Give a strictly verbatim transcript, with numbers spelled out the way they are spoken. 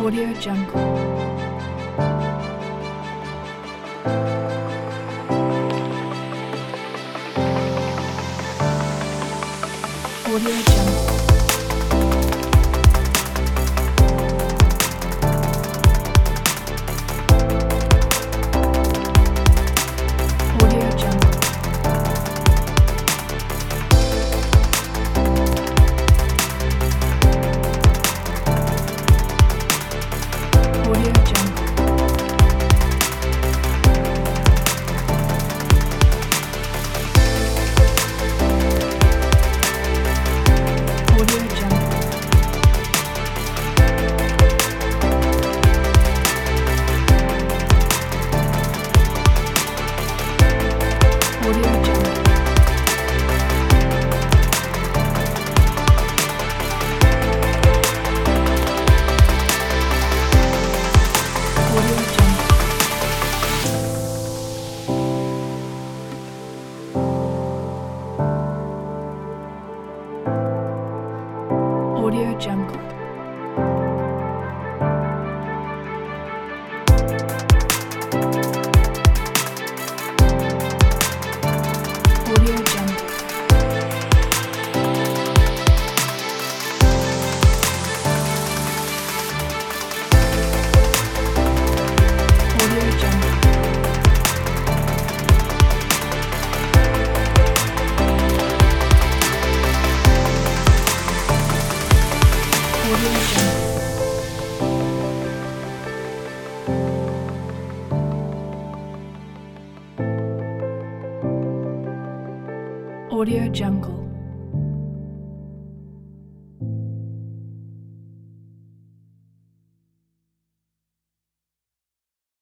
Audio Jungle. Audio Jungle. Audio Jungle. Audio Jungle. Audio Jungle. Audio Jungle. Audio Jungle. Audio Jungle. Audio Jungle. Audio Jungle. Audio Jungle. Audio Jungle.